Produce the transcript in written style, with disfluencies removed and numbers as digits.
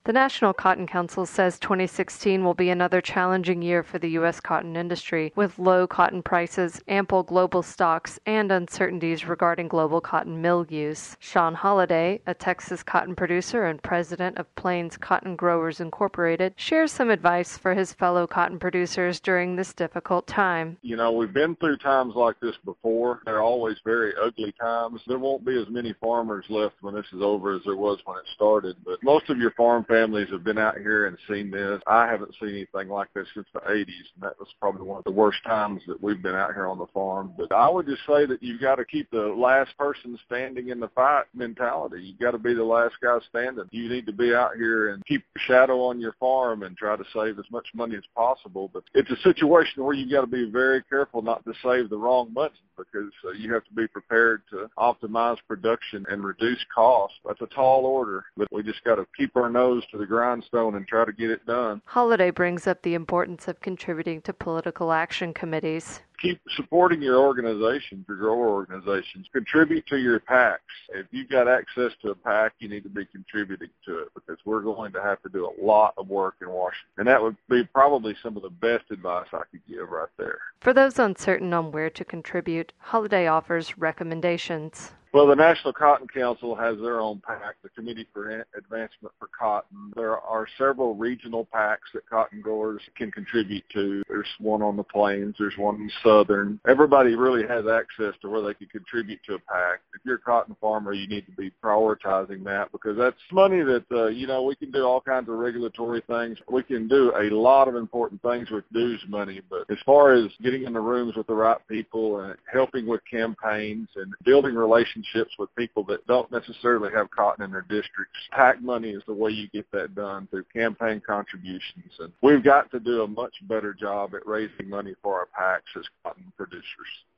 The National Cotton Council says 2016 will be another challenging year for the U.S. cotton industry, with low cotton prices, ample global stocks, and uncertainties regarding global cotton mill use. Sean Holliday, a Texas cotton producer and president of Plains Cotton Growers Incorporated, shares some advice for his fellow cotton producers during this difficult time. You know, we've been through times like this before. They're always very ugly times. There won't be as many farmers left when this is over as there was when it started, but most of your farm families have been out here and seen this. I haven't seen anything like this since the 80s, and that was probably one of the worst times that we've been out here on the farm. But I would just say that you've got to keep the last person standing in the fight mentality. You've got to be the last guy standing. You need to be out here and keep your shadow on your farm and try to save as much money as possible. But it's a situation where you've got to be very careful not to save the wrong money, because you have to be prepared to optimize production and reduce costs. That's a tall order, but we just got to keep our nose to the grindstone and try to get it done. Holliday brings up the importance of contributing to political action committees. Keep supporting your organizations, your grower organizations. Contribute to your PACs. If you've got access to a PAC, you need to be contributing to it, because we're going to have to do a lot of work in Washington. And that would be probably some of the best advice I could give right there. For those uncertain on where to contribute, Holliday offers recommendations. Well, the National Cotton Council has their own PAC, the Committee for Advancement for Cotton. There are several regional PACs that cotton growers can contribute to. There's one on the Plains. There's one in Southern. Everybody really has access to where they can contribute to a PAC. If you're a cotton farmer, you need to be prioritizing that, because that's money that, we can do all kinds of regulatory things. We can do a lot of important things with dues money, but as far as getting in the rooms with the right people and helping with campaigns and building relationships with people that don't necessarily have cotton in their districts, PAC money is the way you get that done, through campaign contributions. And we've got to do a much better job at raising money for our PACs as cotton producers.